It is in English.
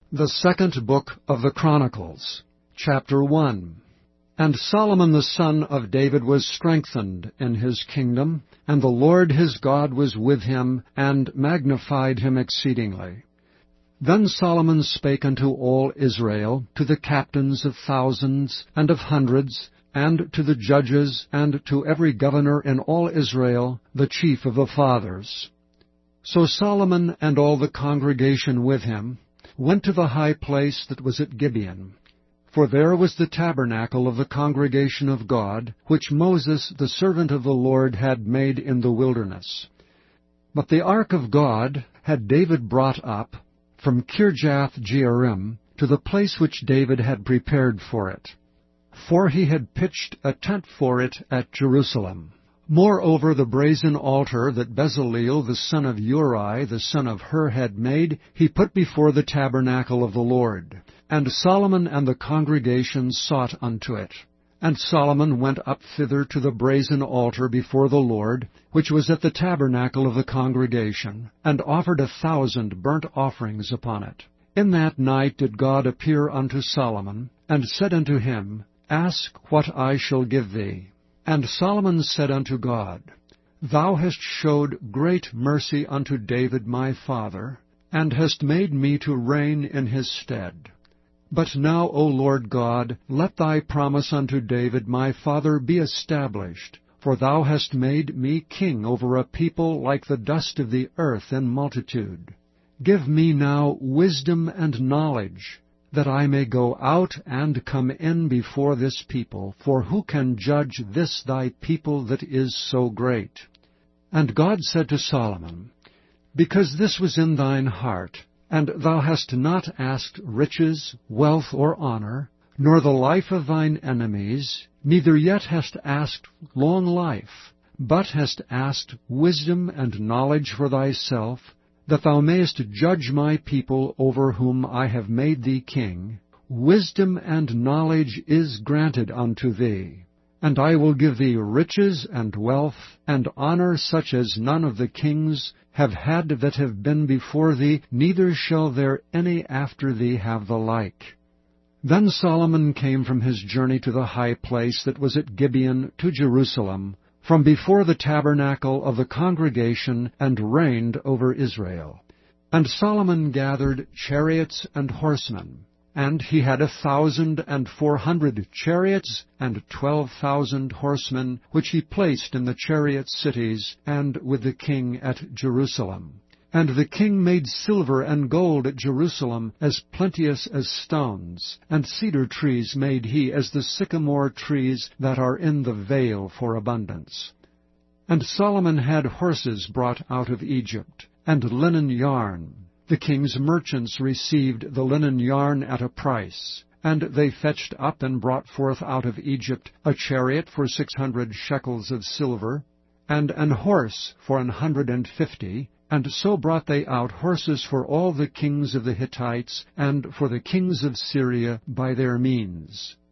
The second book of the Chronicles, chapter 1. And Solomon the son of David was strengthened in his kingdom, and the Lord his God was with him, and magnified him exceedingly. Then Solomon spake unto all Israel, to the captains of thousands and of hundreds, and to the judges, and to every governor in all Israel, the chief of the fathers. So Solomon and all the congregation with him went to the high place that was at Gibeon. For there was the tabernacle of the congregation of God, which Moses the servant of the Lord had made in the wilderness. But the ark of God had David brought up from Kirjath-jearim to the place which David had prepared for it. For he had pitched a tent for it at Jerusalem. Moreover, the brazen altar that Bezaleel the son of Uri the son of Hur had made, he put before the tabernacle of the Lord. And Solomon and the congregation sought unto it. And Solomon went up thither to the brazen altar before the Lord, which was at the tabernacle of the congregation, and offered 1,000 burnt offerings upon it. In that night did God appear unto Solomon, and said unto him, Ask what I shall give thee. And Solomon said unto God, Thou hast showed great mercy unto David my father, and hast made me to reign in his stead. But now, O Lord God, let thy promise unto David my father be established, for thou hast made me king over a people like the dust of the earth in multitude. Give me now wisdom and knowledge, that I may go out and come in before this people, for who can judge this thy people that is so great? And God said to Solomon, Because this was in thine heart, and thou hast not asked riches, wealth, or honor, nor the life of thine enemies, neither yet hast asked long life, but hast asked wisdom and knowledge for thyself, that thou mayest judge my people over whom I have made thee king, wisdom and knowledge is granted unto thee. And I will give thee riches and wealth, and honor such as none of the kings have had that have been before thee, neither shall there any after thee have the like. Then Solomon came from his journey to the high place that was at Gibeon to Jerusalem, from before the tabernacle of the congregation, and reigned over Israel. And Solomon gathered chariots and horsemen, and he had 1,400 chariots and 12,000 horsemen, which he placed in the chariot cities, and with the king at Jerusalem. And the king made silver and gold at Jerusalem as plenteous as stones, and cedar trees made he as the sycamore trees that are in the vale for abundance. And Solomon had horses brought out of Egypt, and linen yarn. The king's merchants received the linen yarn at a price. And they fetched up and brought forth out of Egypt a chariot for 600 shekels of silver, and an horse for 150, and so brought they out horses for all the kings of the Hittites, and for the kings of Syria by their means.